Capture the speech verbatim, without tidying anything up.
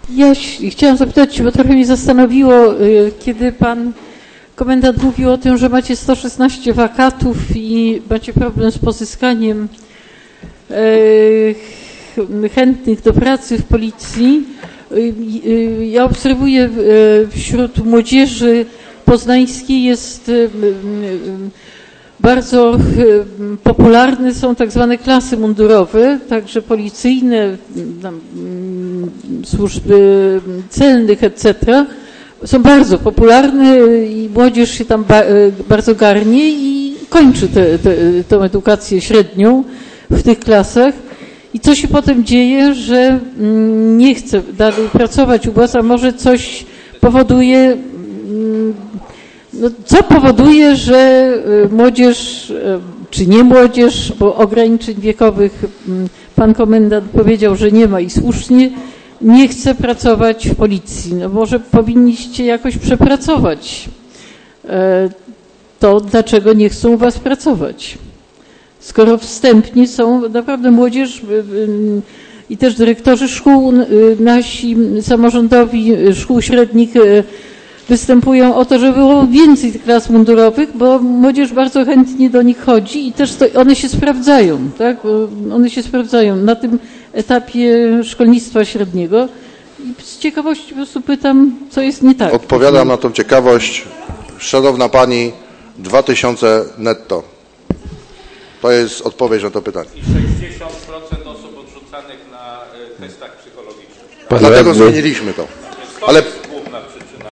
Ja chciałam zapytać, bo trochę mnie zastanowiło, kiedy pan komendant mówił o tym, że macie sto szesnaście wakatów i macie problem z pozyskaniem chętnych do pracy w policji. Ja obserwuję wśród młodzieży poznańskiej jest bardzo popularne są tak zwane klasy mundurowe, także policyjne, służby celnych, et cetera. Są bardzo popularne i młodzież się tam ba bardzo garnie i kończy te, te, tę edukację średnią w tych klasach. I co się potem dzieje, że nie chce dalej pracować u was, a może coś powoduje, no, co powoduje, że młodzież, czy nie młodzież, bo ograniczeń wiekowych pan komendant powiedział, że nie ma i słusznie, nie chce pracować w policji. No może powinniście jakoś przepracować to, dlaczego nie chcą u was pracować. Skoro wstępnie są naprawdę młodzież i też dyrektorzy szkół nasi samorządowi, szkół średnich występują o to, żeby było więcej tych klas mundurowych, bo młodzież bardzo chętnie do nich chodzi i też to, one się sprawdzają, tak? One się sprawdzają na tym etapie szkolnictwa średniego i z ciekawości po prostu pytam, co jest nie tak. Odpowiadam na tą ciekawość. Szanowna Pani, dwa tysiące netto. To jest odpowiedź na to pytanie. I sześćdziesiąt procent osób odrzucanych na testach psychologicznych. Dlatego zmieniliśmy to. Ale